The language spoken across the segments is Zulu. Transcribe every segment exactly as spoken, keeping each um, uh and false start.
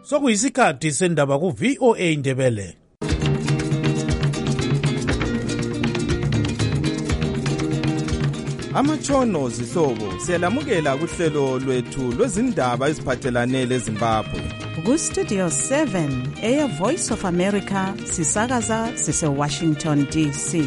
Sokuyisikhathi sendaba ku V O A Ndebele. Amatshono zihlobo siyalamukela kuhlelo lwethu lwezindaba eziphathelane leZimbabwe. Ku Studio seven eya Voice of America sisakaza sise Washington D C.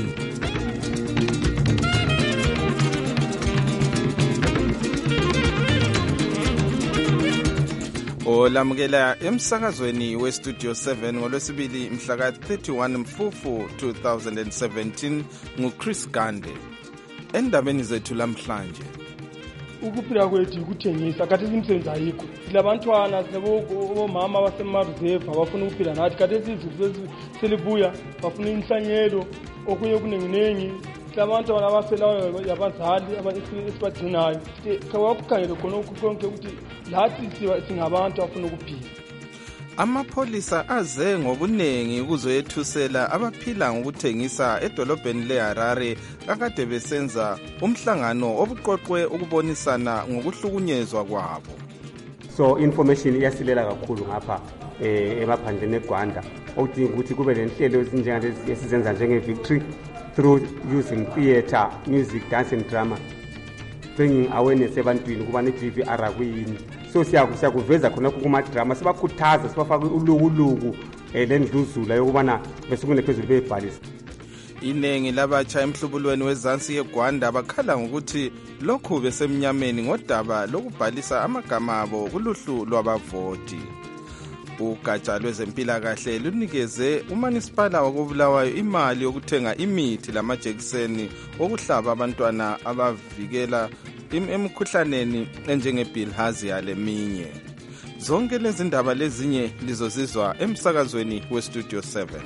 Olamukela emsakazweni we Studio seven ngolwesibili mhla ka thirty-one Mfufu two thousand seventeen nguChris Gande. Endabeni zethu lamhlanje ukuphila kwethu ukuthengisa kade simsebenza yikho silabantwana silabomama baseMaruzeva bafuna ukuphila nathi kade sizizwe selibuya bafuna inhlanyelo okunye kunenginengi labantu abafelayo yabazali abasibagcinayo kawakukhangele khona konke ukuthi lathi singabantu abafuna ukuphila. Amapholisa aze ngobunengi ukuzoyethusela abaphila ngokuthengisa edolobheni leHarare akade besenza umhlangano obuqoqwe ukubonisana ngokuhlukunyezwa kwabo. So information iyasilela kakhulu ngapha eh emaphandleni eGwanda okudinga ukuthi kube lenhlelo ezinjengalezi esizenza njenge Victory through using theatre, music, dance and drama, bringing awareness ebantwini kuba ne G V R akuyini. So siyakuveza khona kuma drama sibakhuthaza sibafaka ulukuluku elendluzula yokubana besukune phezulu bebhalisa. Inengi labatsha emhlubulweni wezansi yeGwanda bakhala ngokuthi lokhu besemnyameni ngodaba lokubhalisa amagama abo kuluhlu lwabavoti. Ugatsha lwezempilakahle lunikeze uManisipala wakobulawayo imali yokuthenga imithi lamajekiseni okuhlaba abantwana abavikela emikhuhlaneni enjengebilharzia leminye. Zonke lezi ndaba lezinye lizozizwa emsakazweni we Studio seven.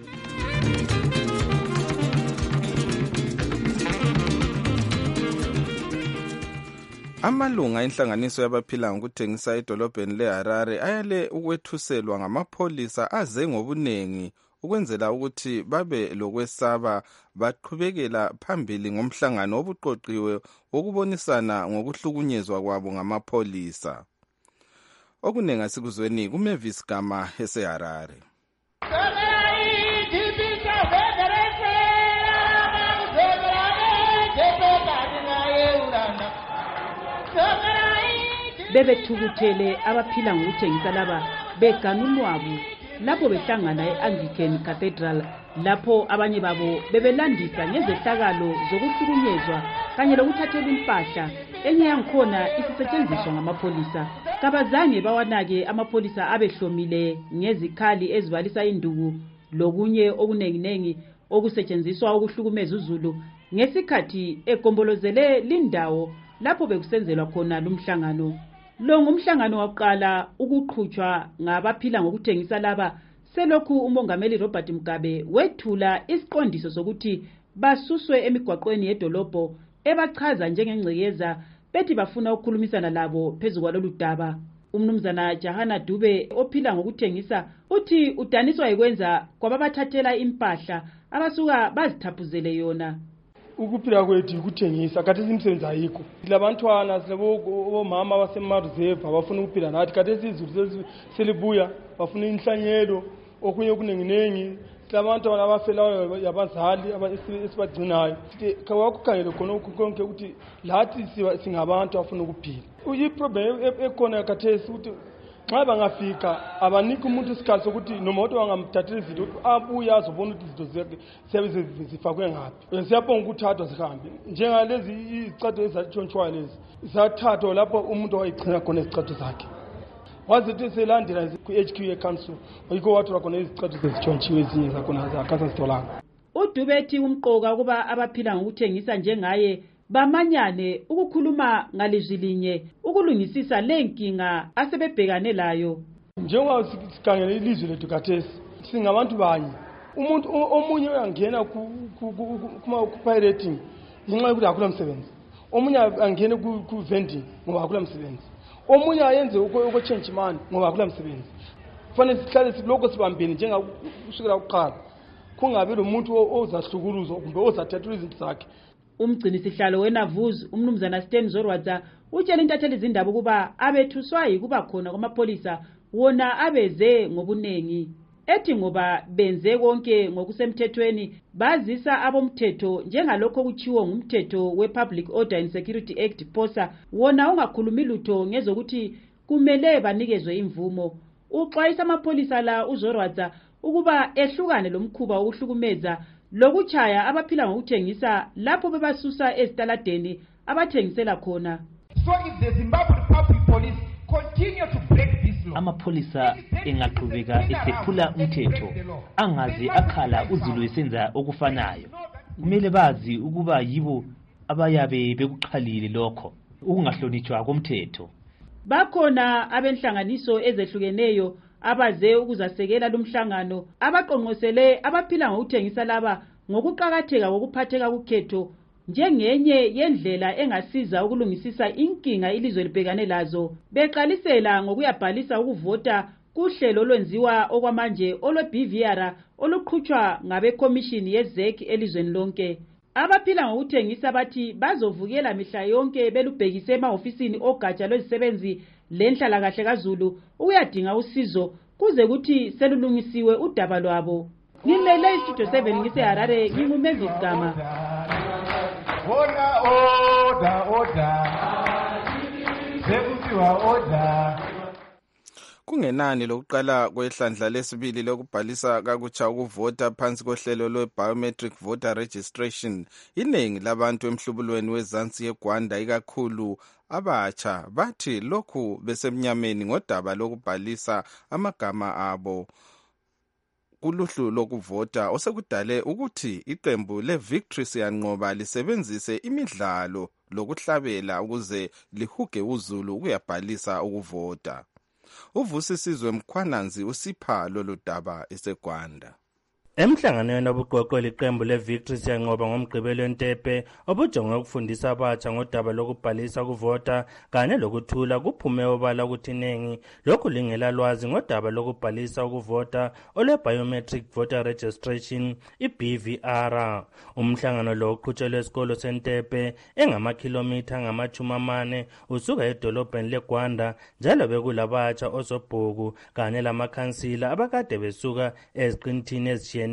Amalunga enhlanganiso yabaphila ngokuthengisa edolobheni leHarare ayale ukwethuselwa ngamapholisa aze ngobunengi ukwenzela ukuthi babe lokwesaba baqhubekela phambili ngomhlangano obuqoqiwe wokubonisana ngokuhlukunyezwa kwabo ngamapholisa. Okunenga sikuzweni kuMavis Gama eseHarare. Bebethukuthele abaphila ngokuthengisa laba beganulwabu lapho behlangana eAnglican Cathedral lapho abanye babo bebelandisa ngezehlakalo zokuhlukunyezwa kanye lokuthathelwa impahla enye yankhona isisetshenziswa ngamapholisa. Kabazange bawanake amapholisa abehlomile ngezikhali ezibalisa induku lokunye okunenginengi okusetshenziswa ukuhlukumeza uZulu ngesikhathi egombolozele lindawo lapho bekusenzelwa khona lumhlangano. Lo ngumhlangano waqala ukuqhutshwa ngabaphila ngokuthengisa laba selokhu umongameli Robert Mugabe wethula isiqondiso sokuthi basuswe emigwaqweni yedolobho ebachaza njengengcekeza bethi bafuna ukukhulumisana labo phezulu kwalolu daba. Umnumzana Jahana Dube ophila ngokuthengisa uthi udaniswa ikwenza kwababathathela impahla abasuka bazithaphuzele yona. Ukuphila kwethu ukuthengisa kade simsebenza yikho silabantwana silabomama baseMaruzeva bafuna ukuphila nathi kade sizizwe selibuya bafuna inhlanyelo okunye kunenginengi labantu abafelayo yabazali abasibagcinayo kawakukhangele khona konke ukuthi lathi singabantu abafuna ukuphila. Iproblem ekhona khathesi ukuthi xa bangafika abanike umuntu isikhathi sokuthi noma umuntu wangamthathela izinto abuya azobona ukuthi izinto zakhe siyabe zifakwe ngaphi. Siyabonga ukuthathwa zihambe njengalezi izicathulo ezathontshwayo lezi zathathwa lapho umuntu wayichina khona izicathulo zakhe wazithi selandela ku-H Q A Council yikho wathola khona izicathulo ezitshontshiwe ezinye zakhona zakasa sitholanga. UDubethi umqoka kuba abaphila ngokuthengisa njengaye bamanyane ukukhuluma ngalizwi linye ukulungisisa lenkinga asebebhekane layo. Njengoba sikhangele ilizwe lethu khathesi singabantu banye umuntu omunye uyangena ku pirating ngenxa yokuthi akula msebenzi, omunye angene ku vending ngoba akula msebenzi, omunye ayenze uko change imali ngoba akula msebenzi. Kufanele sihlale siloko sibambene njengakusukela ukuqala kungabe lo muntu ozahlukuluzwa kumbe ozathathela izinto zakhe. Umgcini sihlalo weNavuzi umnumzana Stan Zorwadza utshela intatheli izindaba kuba abethuswa yikuba khona kwamapholisa wona abeze ngobunengi. Ethi ngoba benze konke ngokusemthethweni bazisa abomthetho njengalokho kuchiwo ngumthetho we-Public Order and Security Act POSA wona ungakhulumi lutho ngezokuthi kumele banikezwe imvumo. Uxwayisa amapholisa la uZorwadza ukuba ehlukane lomkhuba wokuhlukumeza lokuchaya abaphila ngokuthengisa lapho bebasusa ezitaladeni abathengisela khona. So if the Zimbabwe Public Police continue to break this law, amapholisa engaqhubeka esephula umthetho angaze akhala uZulu esenza okufanayo, kumele bazi ukuba yibo abayabe bekuqhalile lokho ukungahlonitshwa komthetho. Bakhona abenhlanganiso ezehlukeneyo abaze ukuzasekela lumhlangano abaqonqosele abaphila ngokuthengisa laba ngokuqhakatheka kokuphatheka kukhetho njengenye yendlela engasiza ukulungisisa inkinga ilizwe libhekane lazo. Beqalisela ngokuyabhalisa ukuvota kuhlelo olwenziwa okwamanje olwe-B V R oluqhutshwa ngabekomishini ye-Z E C elizweni lonke. Abaphila ngokuthengisa bathi bazovukela mihla yonke belubhekise emahofisini ogatsha lwezisebenzi lenhlalakahle kaZulu uyadinga usizo kuze kuthi selulungisiwe udaba lwabo. Ngimele iStudio seven ngiseHarare, nginguMavis Gama. Order, order, order. Sekuthiwa order. Kungenani lokuqala kwehlandla lesibili lokubhalisa kakutsha ukuvota phansi kohlelo lwe-biometric voter registration, iningi labantu emhlubulweni wezansi yeGwanda ikakhulu abatsha bathi lokhu besemnyameni ngodaba lokubhalisa amagama abo kuluhlu lokuvota osekudale ukuthi iqembu le-Victory Siyanqoba lisebenzise imidlalo lokuhlabela ukuze lihuge uZulu ukuyabhalisa ukuvota. Uvusisizwe Mkhwananzi usipha lolu daba eseGwanda. Emhlanganweni obuqoqweli iqembu le-Victory Siyanqoba ngomgqibelo eNtepe obujonge ukufundisa abatsha ngodaba lokubhalisa ukuvota kanye lokuthula kuphume obala ukuthi iningi lokhu lingela lwazi ngodaba lokubhalisa ukuvota ole-biometric voter registration i-B V R. Umhlangano lo uqhutshelwe esikolo seNtepe engamakhilomitha angamachumi amane usuka edolobheni leGwanda njalo bekulabatsha osobhuku kanye lamakhansila abakade besuka eziqinthini ezishiyeneyo.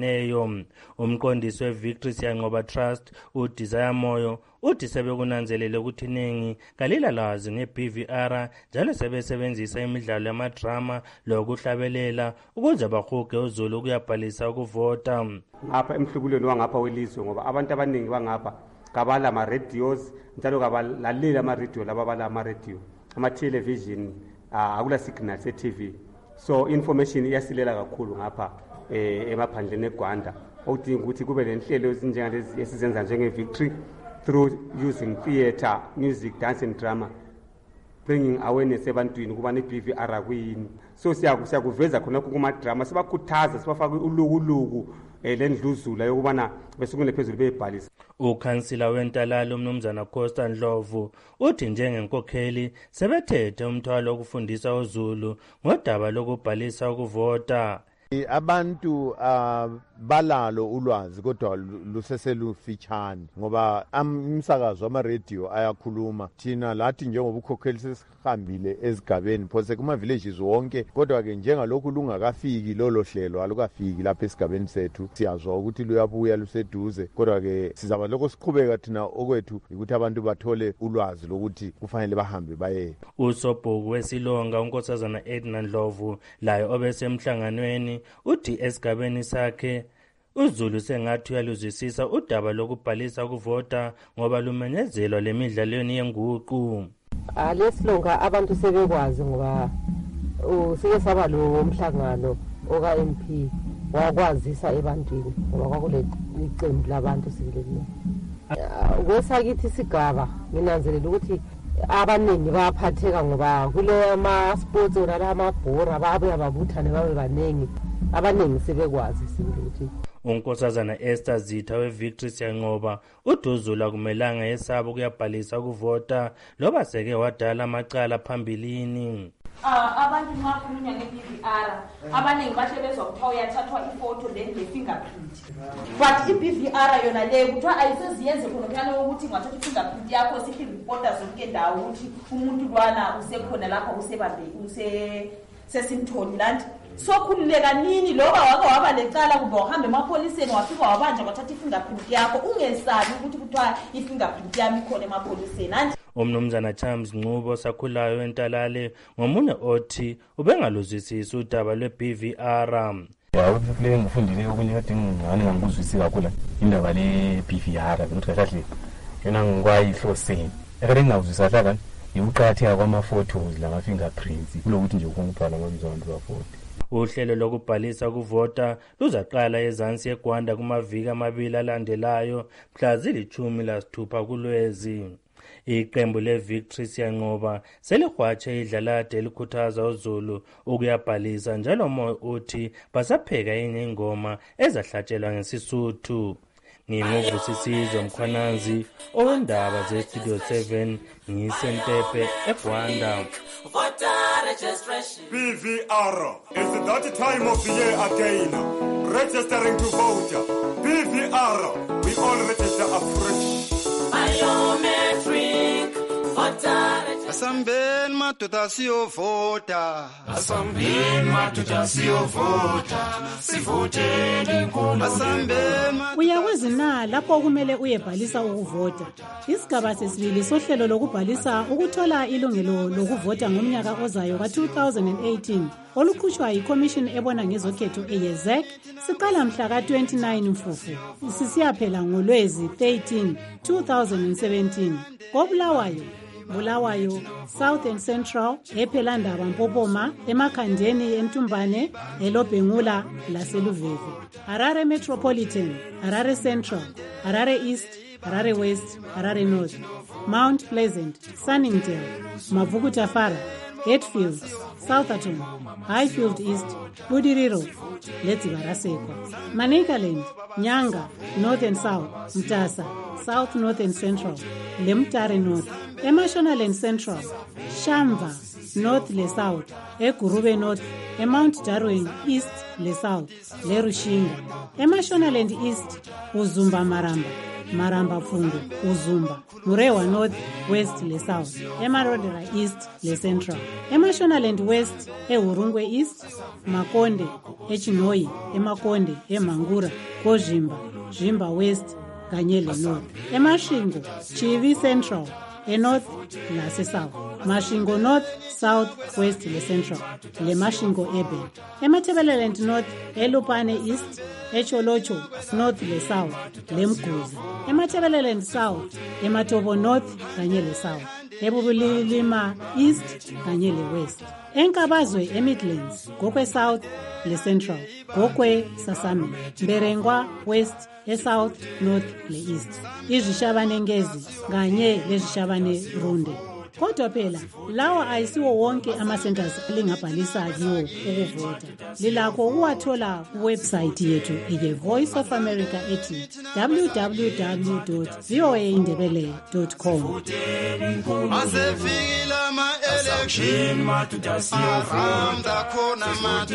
Umqondisi we-Victory Siyanqoba Trust uDesire Moyo uthi sebekunanzelele ukuthi iningi kalila lazi nge-B V R njalo sebesebenzisa imidlalo yamadrama lokuhlabelela ukuze bahuge uZulu ukuyabhalisa ukuvota. Ngapha emhlubulweni wangapha welizwe ngoba abantu abaningi bangapha kabala ama-radios njalo kabalalela ama-radio laba bala ama-radio ama-television akula signal se-T V, so information iyasilela kakhulu ngapha eh emaphandleni eGwanda okudinga ukuthi kube lenhlelo ezinjengalezi esizenza njenge-Victory through using theatre, music, dance and drama, bringing awareness ebantwini ukuba ne-B V R kuyini. So siyakuveza khonokho kuma-drama sibakhuthaza sibafake ulukuluku lendluzula yokubana besukule phezulu beyibhalisa. Ukhansila wentalalo uMnumzana Costa Ndlovu uthi njengenkokheli sebethethe umthwalo wokufundisa uZulu ngodaba lokubhalisa ukuvota. Abantu uh, balalo ulwazi kodwa luseselufitshane ngoba umsakazo ama-radio ayakhuluma. Thina lathi njengobukhokheli sesihambile ezigabeni phose kuma-villages wonke, kodwa-ke njengalokhu lungakafiki lolo hlelo alukafiki lapha esigabeni sethu siyazwa ukuthi luyabuya luseduze, kodwa-ke sizaba lokho siqhubeka thina okwethu ukuthi abantu bathole ulwazi lokuthi kufanele bahambe baye. Usobhuku wesilonga uNkosazana Edna Ndlovu laye obesemhlanganweni uthi esigabeni sakhe uZulu sengathi uyaluzwisisa udaba lokubhalisa ukuvota ngoba lumenyezelwa lemidlalweni yenguqu. Lesilonga abantu sebekwazi ngoba usike saba lo mhlangano oka M P wakwazisa ebantwini ngoba kwakule iqembu labantu sibileni. Kwesakithi sigaba nginanzelela ukuthi abaningi bayaphatheka ngoba kule ama-sports orala amabhora babuya babuthane babe baningi, abaningi sebekwazi ukuthi. uNkosazana Esther Zitha we-Victory Siyanqoba uDuzula kumelanga yesabo kuyabhalisa ukuvota loba seke wadala amacala phambilini. Ah abantu nxa khulunywa nge-B V R abaningi bahle bezwa kuthiwa uyathathwa ifoto then le-fingerprint, but i-B V R yona leyo kuthiwa ayiseziyenze khonophana ukuthi ngathatha i-fingerprint yakho sithi reporter zonke ndawo ukuthi umuntu lwana usekhona lapha usebambe use sesimtholi lanti sokhululeka nini loba wake waba lecala kumbe wahambe emapholiseni wafika wabanja kwathatha ifingerprint yakho ungesabi ukuthi kuthiwa ifingerprint yami ikhona emapholiseni anti umnumzana Charles Ncubo sakhulayo entalale ngomunye othi ubengaluzwisisi udaba lwe-B V R. Ya ukule ngifundile okunye kade ngingane ngangikuzwisisi kakhulu indaba le-B V R ukuthi kahle yona ngikwayihloseni ekade ngingawuzwisisa kanjani ukuqhatheka kwama-photos lama-fingerprints kulokuthi nje ukungibhala ngomzwa wafoti. Uhlelo lokubhalisa kuvota luzaqala ezansi eGwanda kumaviki amabili alandelayo mhla zilithumi lasithupha kuLwezi. Iqembu le-Victory siyanqoba selihwatshe idlalade elikhuthaza uZulu ukuyabhalisa njalo moya uthi basapheka enye ingoma ezahlatshelwa ngeSisuthu. Nginguvusisizwe Mkhwananzi owendaba ze-Studio seven ngisentepe eGwanda. B V R is that time of the year again. Registering to vote. B V R, we all register afresh. Biometric voter. Asambeni madoda siyovota. Asambeni madoda siyovota. Sivotele inkulumo. Asambeni. Uyakwazi na lapho kumele uyebhalisa ukuvota. Isigaba sesibili sohlelo lokubhalisa ukuthola ilungelo lokuvota ngomnyaka ozayo ka two thousand eighteen olukhutshwa yiCommission ebona ngezokhetho eyezek siqala mhla ka twenty-nine Mfufu sisiyaphela ngoLwezi thirteen two thousand seventeen koBulawayo Bulawayo, South and Central, ePhelandaba Mpopoma, eMakhandeni eNtumbane, eLobhengula laseLuveve. Harare Metropolitan, Harare Central, Harare East, Harare West, Harare North, Mount Pleasant, Sunningdale, Mavukutafara, Hetfield, Southerton, Highfield East, Budiriro, Letsibarasekwa. Manicaland, Nyanga, North and South, Mtasa, South, North and Central, Lemtare North, Emashonaland Central, Shamva, North le South, Egurube North, Mount Darwin East le South, le Rushinga, Emashonaland East, Uzumba Maramba, Maramba Fundu, Uzumba, Murewa North, West le South, Emarodera East le Central, Emashonaland West, Eurungwe East, Makonde, Echinoi, Emakonde, Emangura, Kozhimba, Jimba West, Kanyele North, Emashingo, Chivi Central, e North lase South, Mashingo North, South, West le Central, le Mashingo Urban, eMatabeleland North, eLupane East, eCholocho North le South, le Mguzi, eMatabeleland South, eMatobo North kanye le South, eBubulilima East kanye le West, eNkabazwe eMidlands, Gokwe South le Central, Gokwe Sasami, Mberengwa West eSouth, North le East, izishabane Ngezi kanye lezishabane Runde. Kodwa phela lawa ayisiwo wonke ama-centers lingabhalisa kiwo ukuvota. Lilakho ukuwathola kuwebsite yethu ye Voice of America ethi w w w dot v o a indebele dot com. Asefikile ama-election ahamba khona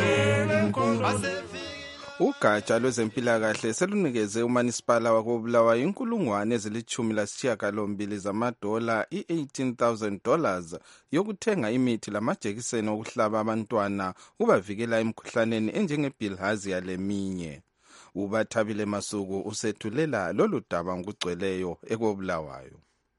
manje. Ugatsha lwezempilakahle selunikeze umanisipala wakobulawayo inkulungwane ezilithumi lasishiyagalombili zamadola i-eighteen thousand dollars yokuthenga imithi lamajekiseni okuhlaba abantwana ubavikela emkhuhlaneni enjengebilharzia leminye. Ubathabile Masuku usethulela lolu daba ngokugcweleyo ekobulawayo.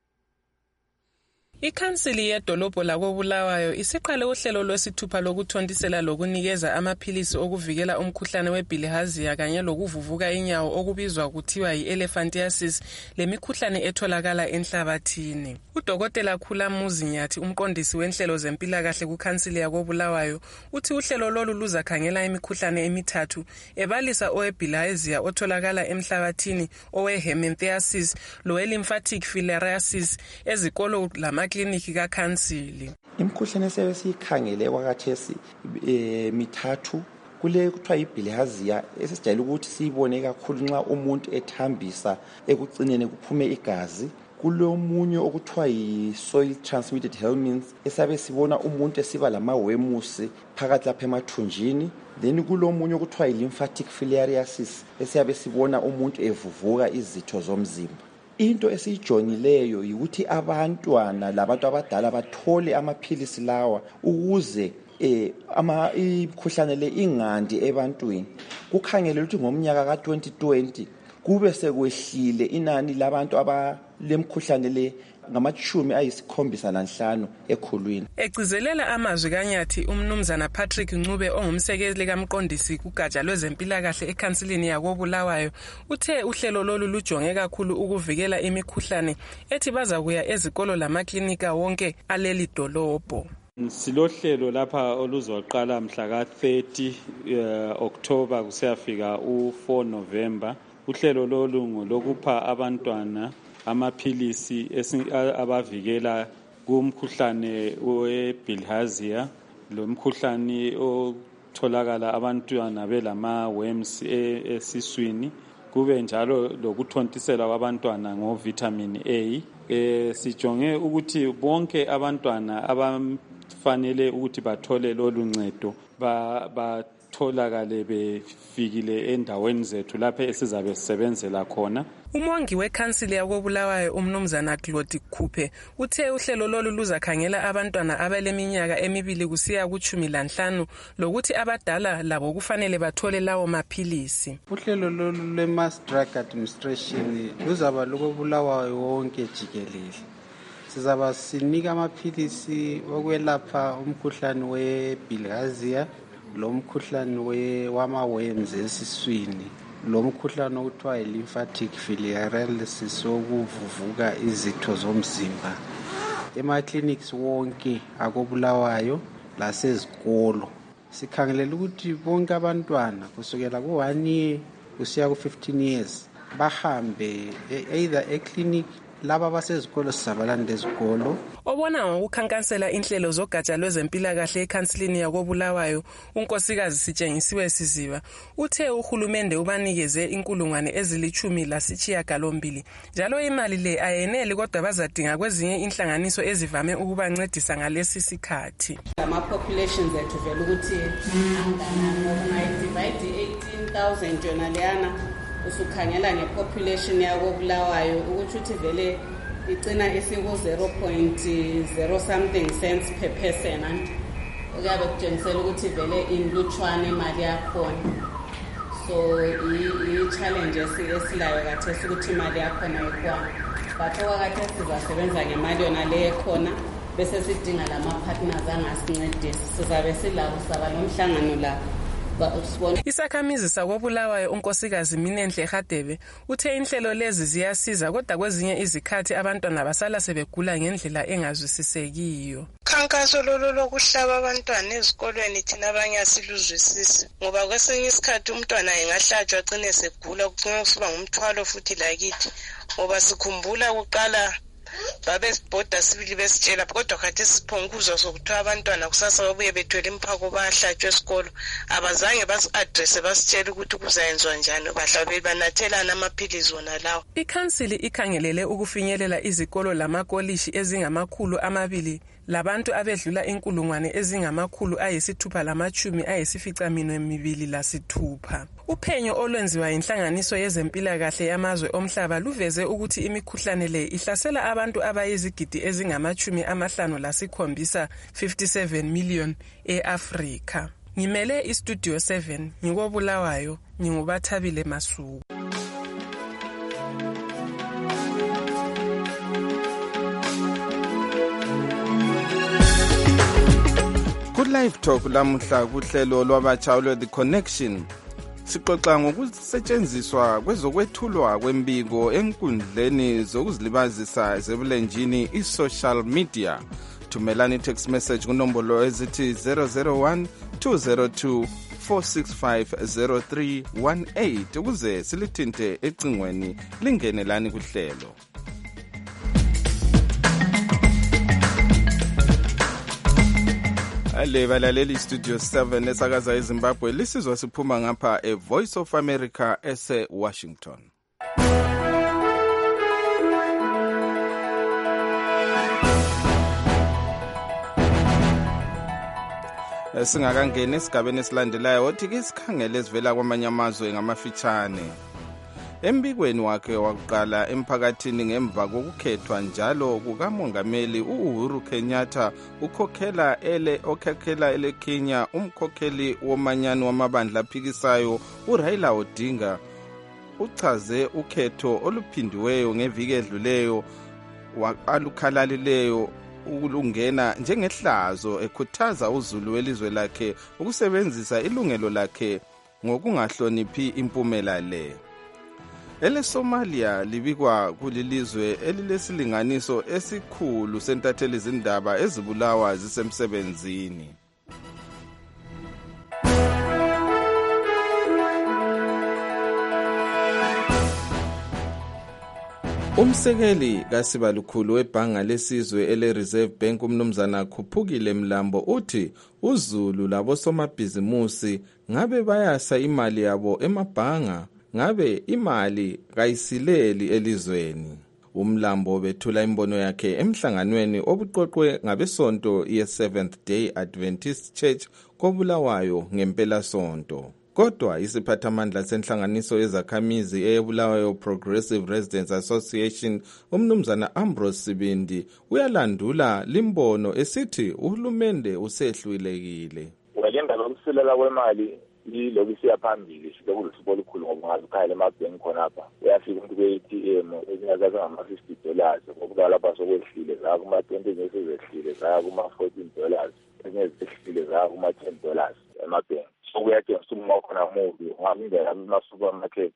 Ikhansili yedolobho lakobulawayo isiqale uhlelo lwesithupha lokuthontisela lokunikeza amaphilisi okuvikela umkhuhlane webilharzia kanye lokuvuvuka inyawo okubizwa kuthiwa yi-elephantiasis lemikhuhlane etholakala enhlabathini. Udokotela Khulamuzi Nyathi umqondisi wenhlelo zempilakahle kukhansili yakobulawayo uthi uhlelo lolu luzakhangela imikhuhlane emithathu ebalisa owebilharzia otholakala emhlabathini, owehelminthiasis lowe-lymphatic filariasis ezikolo lama kliniki kakhansili. Imikhuhlane esebe siyikhangele kwakathesi eh mithathu kule kuthiwa ibilharzia esijayele ukuthi siyibone kakhulu nxa umuntu ethambisa ekucineni kuphume igazi. Kulomunye okuthiwa yi-soil transmitted helminths esabe sibona umuntu esiba lamawemusi phakathi lapha emathunjini. Then kulomunye okuthiwa yi-lymphatic filariasis esiyabe sibona umuntu evuvuka izitho zomzimba. Into esiyijonileyo ukuthi abantwana labantu abadala bathole amaphilisi lawa ukuze eh ama imkhuhlane le ingandi ebantwini kukhangele ukuthi ngomnyaka ka twenty twenty kube sekwehlile inani labantu abalemkhuhlane le ngamachumi ayisikhombisa nanhlanu ekhulwini. Egcizelela amazwi kaNyathi umnumzana Patrick Ncube ongumsekeli kaMqondisi kugatsha lwezempilakahle ekhansilini yakoBulawayo uthe uhlelo lolu lujonge kakhulu ukuvikela imikhuhlane ethi baza kuya ezikolo lamaklinika wonke aleli dolobho. Silohlelo lapha oluzoqala mhla ka thirty uh, October kusiyafika u four November. Uhlelo lolu ngolokupha abantwana amaphilisi abavikela kumkhuhlane webilharzia lo mkhuhlane otholakala abantwana belama worms esiswini kube njalo lokuthontisela kwabantwana ngo vitamin A. E, sijonge ukuthi bonke abantwana abafanele ukuthi bathole lolu ncedo ba, ba tholakale befikile endaweni zethu lapho esizabe sisebenzela khona. Umongi wekhansili yakoBulawayo umnumzana Claude Khuphe uthe uhlelo lolu luzakhangela abantwana abaleminyaka emibili kusiya kuchumi lanhlanu lokuthi abadala labo kufanele bathole lawo maphilisi. Uhlelo lolu lwe-Mass Drug Administration luzaba lokoBulawayo wonke jikelele. Sizaba sinika amaphilisi okwelapha umkhuhlane webilharzia lo mkhuhlane wama-worms esiswini lo mkhuhlane okuthiwa yi-lymphatic filariasis okuvuvuka izitho zomzimba ema-clinics wonke akoBulawayo lasezikolo. Sikhangelela ukuthi bonke abantwana kusukela ku one year kusiya ku fifteen years bahambe either eclinic laba basezikolo sizabalanda ezikolo. Obona ngokukhankasela inhlelo zogatsha lwezempilakahle ekhansilini yakoBulawayo unkosikazi Sitshengisiwe Siziba uthe uhulumende ubanikeze inkulungwane ezilichumi lasitshiyagalombili njalo imali le ayeneli kodwa bazadinga kwezinye inhlanganiso ezivame ukubancedisa ngalesi sikhathi. Ama populations ethu vele ukuthi divide eighteen thousand yona leyana usukhangela ngepopulation yakoBulawayo ukuthi uthi vele igcina isiku zero point zero something cents per person and uyabe kutshengisela ukuthi vele inlutshwane imali yakhona. So i-challenge esilayo kathesi ukuthi imali yakhona ikhona but okwakathesi sizasebenza ngemali yona le ekhona bese sidinga lama-partners angasincedisa sizabe silawo saba nomhlangano la. Isakhamizi sakoBulawayo unkosikazi Minenhle Hadebe uthe inhlelo lezi ziyasiza kodwa kwezinye izikhathi abantwana basala sebegula ngendlela engazwisisekiyo. Khankaso lolo lokuhlaba abantwana ezikolweni thina abanye asiluzwisisi ngoba kwesinye isikhathi umntwana engahlatshwa agcine segula kugcina kusuba ngumthwalo futhi lakithi ngoba sikhumbula kuqala babe sibhoda sibili besitshela kodwa khathi siphonguzwa sokuthiwa abantwana kusasa babuye bethwele imphako bahlatshwe esikolo abazange basi-adresse basitshela ukuthi kuzayenzwa njani bahlabe banathelana amaphilisi wona lawo. Ikhansili ikhangelele ukufinyelela izikolo lamakolishi ezingamakhulu amabili labantu abedlula inkulungwane ezingamakhulu ayisithupha lamachumi ayisificaminwe mibili lasithupha. Uphenyo olwenziwa inhlanganiso yezempilakahle yamazwe omhlaba luveze ukuthi imikhuhlane le ihlasela abantu abayizigidi ezingamachumi amahlanu lasikhombisa fifty-seven million e-Afrika. Ngimele istudio seven ngikoBulawayo ngingubathabile Masuku. Live Talk lamuhla kuhlelo lwabatsha lwe The Connection sixoxa ngokusetshenziswa kwezokwethulwa kwembiko enkundleni zokuzilibazisa zebulenjini i-social media. Thumelani text message kunombolo ezithi zero zero one two zero two four six five zero three one eight ukuze silithinte ecingweni lingenelani kuhlelo. Ale balaleli studio seven esakaza eZimbabwe lisizwa siphuma ngapha e Voice of America ese Washington. Singakangena esigabeni esilandelayo othi ke sikhangele sivela kwamanye amazwe ngamafitshane. Embikweni wakhe wakuqala emphakathini ngemva kokukhethwa njalo kukamongameli uUhuru Kenyatta ukhokhela ele okhokhela ele Kenya umkhokheli womanyano wamabandla aphikisayo uRaila Odinga uchaze ukhetho oluphindiweyo ngeviki edluleyo alukhalalileyo ukulungena njengehlazo ekhuthaza uzulu welizwe lakhe ukusebenzisa ilungelo lakhe ngokungahloniphi impumela le. Ele Somalia libikwa kulilizwe elilesilinganiso esikhulu sentatheli izindaba ezibulawa zisemsebenzini. Umsekeli kaSibalukhulu webhanga lesizwe ele Reserve Bank umnumzana Khuphukile Mlambo uthi uZulu labo somabhizimusi ngabe bayasa imali yabo emabhanga ngabe imali kayisileli elizweni. Umlambo bethula imbono yakhe emhlanganweni obuqoqwe ngabesonto ye Seventh Day Adventist Church koBulawayo ngempela sonto. Kodwa isiphathamandla senhlanganiso yezakhamizi eyeBulawayo Progressive Residents Association umnumzana Ambrose Sibindi uyalandula limbono esithi uhulumende usehlulekile. Wajenda lokusilela kwemali yiloku siyaphambili silokulusipho olukhulu ngoba ngazi ukhaya emabhenki khona apha uyafika umuntu kwe-A T M ezinyazaza ngama-fifty dollars ngokuba lapha sokwehlile zaya kuma-twenty ezinye sezehlile zaya kuma-fourteen dollars ezinye zehlile zaya kuma-ten dollars emabhenki. Sokuyatshengisa uma ukhona mubi ungahambela kuma-supermarket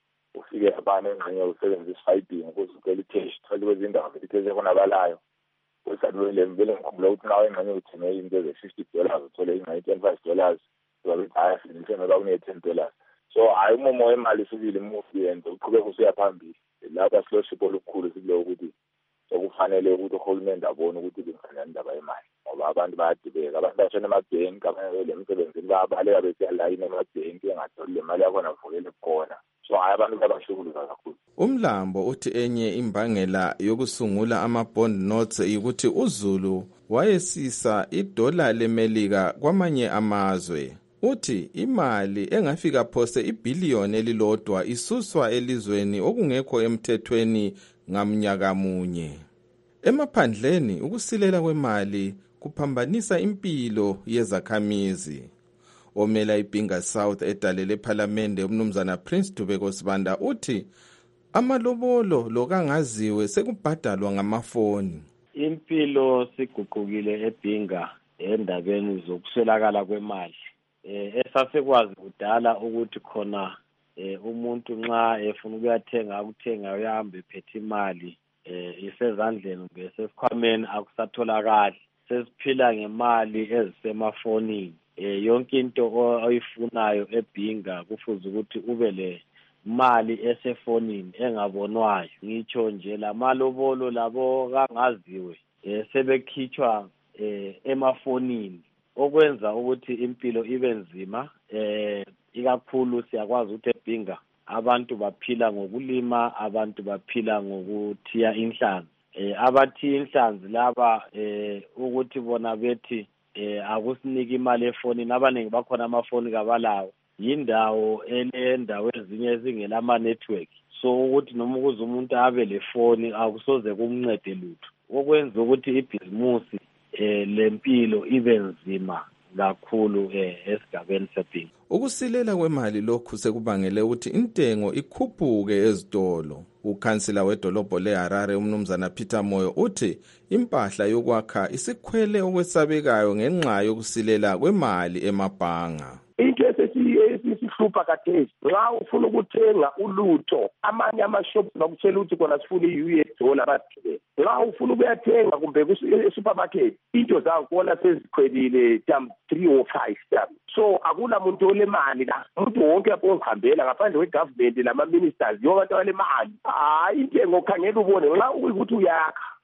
ufike abane engxenye usebenzisa i-swiping ukuze ucela i-cash thole kwezindawo i-cash ekhonakalayo usadlulele vele ngikhumbula ukuthi nawe engxenye uthenge into eze-fifty dollars uthole ingxenye twenty-five dollars uzabethi hayi asinise noba kune-ten dollars. So hayi umumo wemali sibili mufi and uqhubeka usuya phambili lapha siloshipho olukhulu sikulo ukuthi sokufanele ukuthi uhulumende abone ukuthi lingana indaba yemali ngoba abantu bayadibeka abantu bashona emabhenki abanye le msebenzini bayabaleka besiyalayini emabhenki engatholi le mali yakhona vukele khona. So hayi abantu bayabashukuluza kakhulu. Umlambo uthi enye imbangela yokusungula ama-bond notes ukuthi uZulu wayesisa idola leMelika kwamanye amazwe. Uthi imali engafika phose ibillion elilodwa isuswa elizweni okungekho emthethweni ngamnyaka munye. Emaphandleni ukusilela kwemali kuphambanisa impilo yezakhamizi. Omela iBinga South edalele eParliament umnumzana Prince Dubeko Sibanda uthi amalobolo lokangaziwe sekubhadalwa ngamafoni. Impilo siguqukile eBinga endabeni zokuswelakala kwemali. Eh esasekwazi kudala ukuthi khona eh umuntu nxa efuna ukuyathenga ukuthenga uyahamba ephethe imali eh isezandleni bese sikhwameni akusatholakala sesiphila ngemali ezisemafonini. Eh yonke into oyifunayo eBinga kufuze ukuthi ube le mali esefonini engabonwayo. Ngitsho nje lamalobolo labo kangaziwe eh sebekhitshwa eh emafonini okwenza ukuthi impilo ibe nzima. Eh ikakhulu siyakwazi ukuthi eBinga abantu baphila ngokulima, abantu baphila ngokuthiya inhlanzi. Eh abathi inhlanzi laba eh ukuthi bona bethi eh akusiniki imali efonini abaningi bakhona amafoni kabalawo yindawo enendawo ezinye ezingelama network. So ukuthi noma ukuze umuntu abe lefoni akusoze kumncede lutho okwenza ukuthi ibhizimusi eh lempilo ibe nzima kakhulu eh esigabeni seBinga. Ukusilela kwemali lokhu sekubangele ukuthi intengo ikhuphuke ezitolo. Ukhansila wedolobho leHarare umnumzana Peter Moyo uthi impahla yokwakha isikhwele okwesabekayo ngenxa yokusilela kwemali emabhanga. Into esisihlupha kathesi nxa ufuna ukuthenga ulutho amanye ama-shops bakutshela ukuthi kona sifuna i-U S dollar bathi nxa ufuna ukuyathenga kumbe e-supermarket into zakhona sezikhwelile times three or five times. So akula muntu olemali la umuntu wonke apozihambela ngaphandle kwegovernment lama-ministers yoba abantu abalemali hayi intengo khangela ubone nxa ukuthi uyakha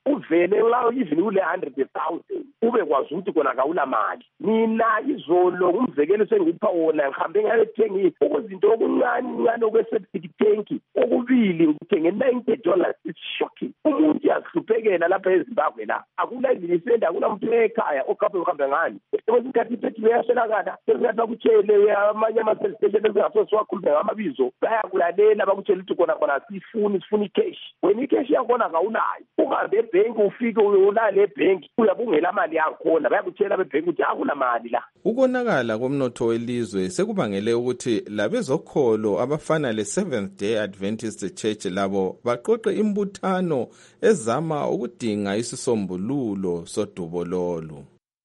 uvele lawo even ule one hundred thousand ube kwazi ukuthi kona akawula mali. Mina izolo umzekelo sengipha wona ngihambe ngayethenga okuzinto okuncane ncane okweseptic tank okubili ngithenge ninety dollars. It's shocking. Umuntu uyahluphekela lapha eZimbabwe la. Akula izinisenda akula umuntu ekhaya okaphe uhambe ngani. Kwesikhathi ipetrol yashelakana sezingathi bakutshele amanye ama-service station ezingaso siwakhulume ngamabizo bayakulalela bakutshela ukuthi kona kona sifuni sifuni cash. Wena icash yakhona akawunayo. Uhambe ebhenki ufike uyolala ebhenki uyabungela imali yakhona bayakutshela bebhenki ukuthi akuna mali la. Ukonakala komnotho welizwe sekubangele ukuthi labezokholo abafana le Seventh Day Adventist Church labo baqoqe imbuthano ezama ukudinga isisombululo sodubo lolu.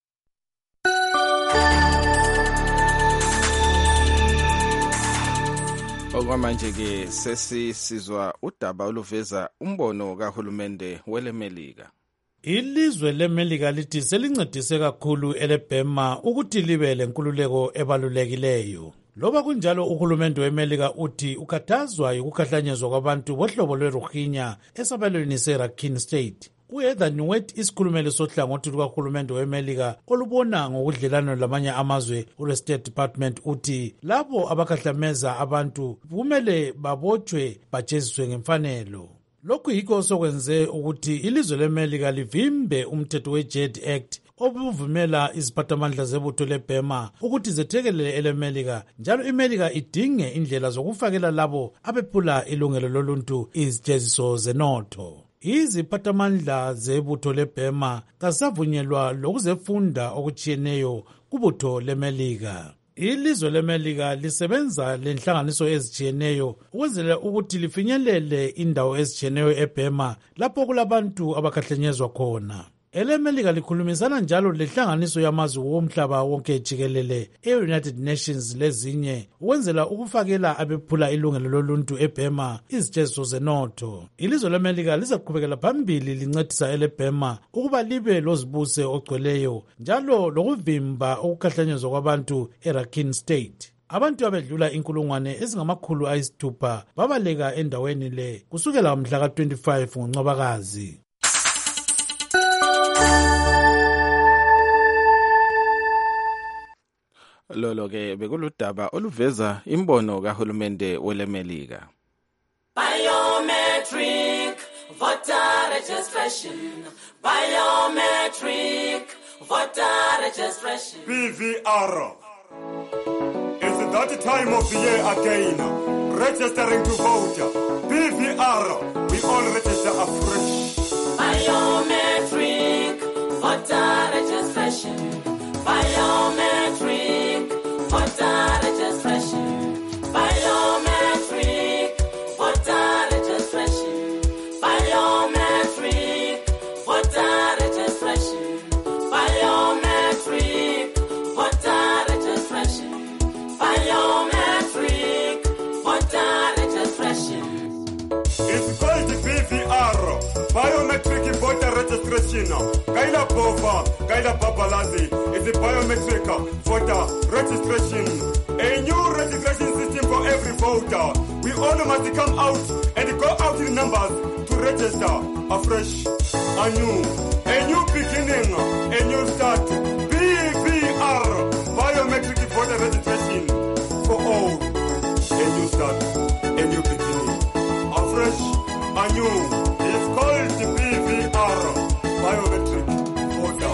Okwamanje ke sesisizwa udaba oluveza umbono kahulumende welemelika. Ilizwe leMelika lithi selincedise kakhulu eleBhema ukuthi libe lenkululeko ebalulekileyo. Loba kunjalo uhulumende weMelika uthi ukhathazwa ukukhahlanyezwa kwabantu bohlobo lweRohingya esabelweni seRakhine State. uHeather Nauert isikhulumeli sohlangothi lukahulumende weMelika olubona ngokudlelana lamanye amazwe uState Department uthi labo abakhahlameza abantu kumele babotshwe bajeziswe ngemfanelo. Lokhu yikho sokwenze ukuthi ilizwe leMelika livimbe umthetho we-Jed Act obuvumela iziphathamandla zebutho leBhema ukuthi zethekelele eleMelika, njalo iMelika idinge indlela zokufakela labo abephula ilungelo loluntu izijeziso zenotho. Iziphathamandla zebutho leBhema kasavunyelwa lokuzefunda okutshiyeneyo kubutho leMelika. Ilizwe leMelika lisebenza lenhlanganiso ezitshiyeneyo ukwenzela ukuthi lifinyelele indawo ezitshiyeneyo eBhema lapho kulabantu abakhahlenyezwa khona. EleMelika likhulumisana njalo lenhlanganiso yamazwe womhlaba wonke jikelele e-United Nations lezinye ukwenzela ukufakela abephula ilungelo loluntu eBhema izijeziso zenotho. Ilizwe leMelika lizaqhubekela phambili lincedisa eleBhema ukuba libe lozibuse ogcweleyo njalo lokuvimba ukukhahlanyezwa kwabantu eRakhine State. Abantu abedlula inkulungwane ezingamakhulu ayisithupha babaleka endaweni le kusukela mhla ka twenty-five ngoNcwabakazi. Lolo ke bekuludaba oluveza imbono kahulumende weleMelika. Biometric voter registration. Biometric voter registration. B V R. It's that time of the year again. Registering to vote. B V R. We all register afresh. Biometric voter registration. Biometric voter registration. Biometric voter registration. Biometric voter registration. Biometric voter registration. Biometric voter registration. It's called the B V R. Biometric voter registration. Kaila Bova, Kaila Babalazi is the biometric voter registration. A new registration system for every voter. We all must come out and go out in numbers to register afresh, anew. A new beginning, a new start. B V R, biometric voter registration for all. A new start, a new beginning. Afresh, anew. It's called the B V R, biometric voter.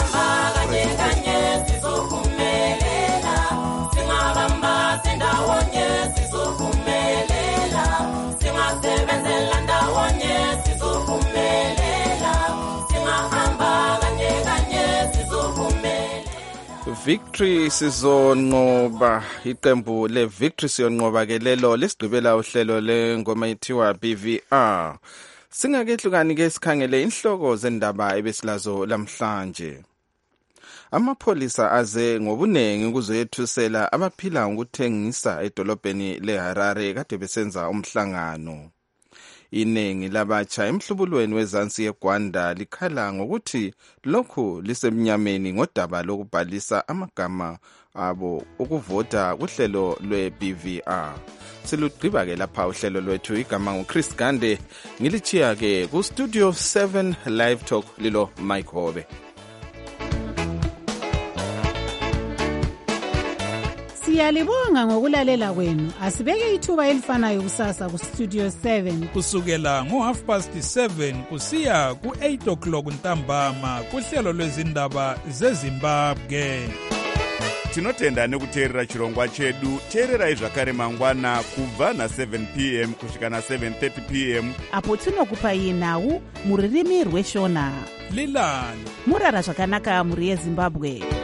Victory sizonqoba iqembu le Victory siyonqoba ke lelo lesigqibela uhlelo lengoma ethiwa B V R. Singakehlukani ke sikhangele inhloko zendaba ebesilazo lamhlanje. Amapholisa aze ngobunengi ukuzoyethusela abaphila ngokuthengisa edolobheni leHarare kade besenza umhlangano. Iningi labatsha emhlubulweni wezansi yeGwanda likhala ngokuthi lokhu lisemnyameni ngodaba lokubhalisa amagama abo ukuvota kuhlelo lwe-B V R. Silugqiba-ke lapha uhlelo lwethu, igama nguChris Gande, ngilichiya-ke ku-Studio seven Live Talk lilo Mike Hobe. Siyalibonga ngokulalela kwenu. Asibeke ithuba elifanayo kusasa ku-Studio seven kusukela ngo-half past seven kusiya ku-eight o'clock ntambama kuhlelo lwezindaba zeZimbabwe. Tinotenda nekuteerera chirongwa chedu. Teererai zvakare mangwana kubva na-seven p m kusvika na-seven thirty p m apo tinokupai nhau muririmi rweshona. Lilani murara zvakanaka muri yeZimbabwe.